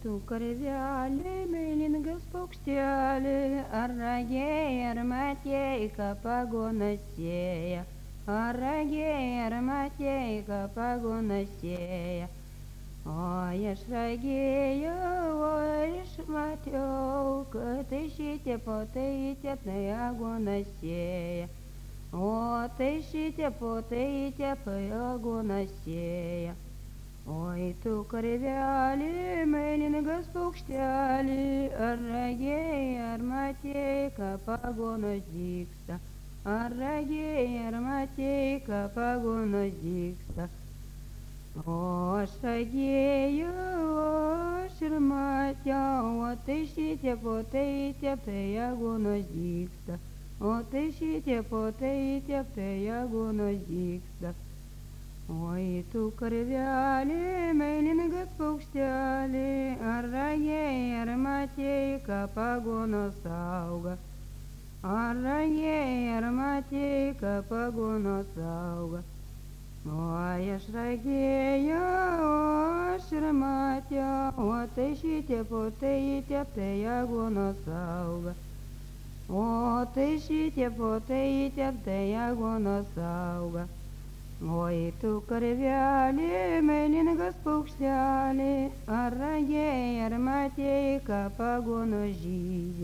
tu karvelė, meilingas paukštelė, ar ragėjai, ar matėjai, ką pagonas sėja, ar ragėjai, ar matėjai, ką pagonas sėja. Oi, aš ragėjau, oi, aš mačiau, kad tai šitie potai tai agonas sėja. O tai šitie potai agonas sėja. Oi, tu karvelė, meilingas paukštelė, ar ragėjai, ar matėjai, ką pagonas dygsta, ar ragėjai, ar matėjai, ką pagonas dygsta. O aš ragėjau, aš ir mačiau, o tai šitie potai agonas dygsta, o tai šitie potai agonas dygsta. Oi, tu karvelė, meilingas paukštelė, ar ragėjai, ar matėjai, ką pagonas auga, ar ragėjai, ar matėjai, ką pagonas auga. Oi, aš ragėjau, aš ir mačiau, o tai šitie potai agonas auga, o tai šitie potai agonas auga. Oi, tu karvelė, meilingas paukštelė, ar ragėjai, ar matėjai, ką pagonas žydė,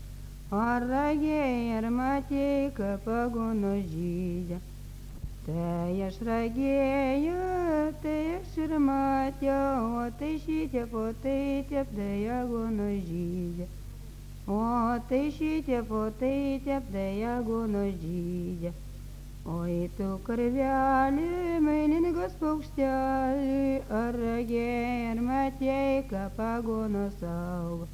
ar ragėjai, ar matėjai, ką pagonas žydė. Tai aš ragėjau, tai aš ir mačiau, o tai šitie potai agonas žydė, o tai šitie potai agonas žydė. Oi, tu karvelė, meilingas paukštelė, ar ragėjai, ar matėjai, ką pagonas auga,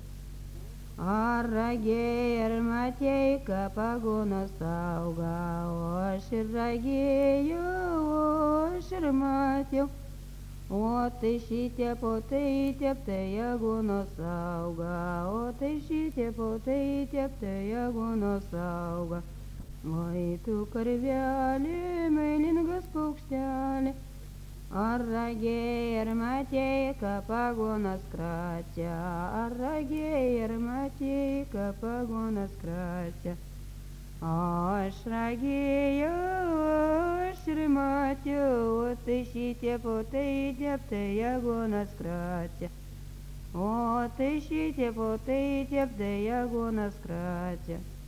ar ragėjai, ar matėjai, ką pagonas auga. O aš ir ragėjau, o aš ir mačiau, o tai šitie potai agonas auga, o tai šitie potai agonas auga. Oi, tu karvelė, meilingas paukštelė, ar ragėjai, ar matėjai, ką pagonas kračia, ar ragėjai, ar matėjai, ką pagonas kračia. O aš ragėjau, aš ir mačiau, o tai šitie potai agonas kračia, o tai šitie potai agonas kračia.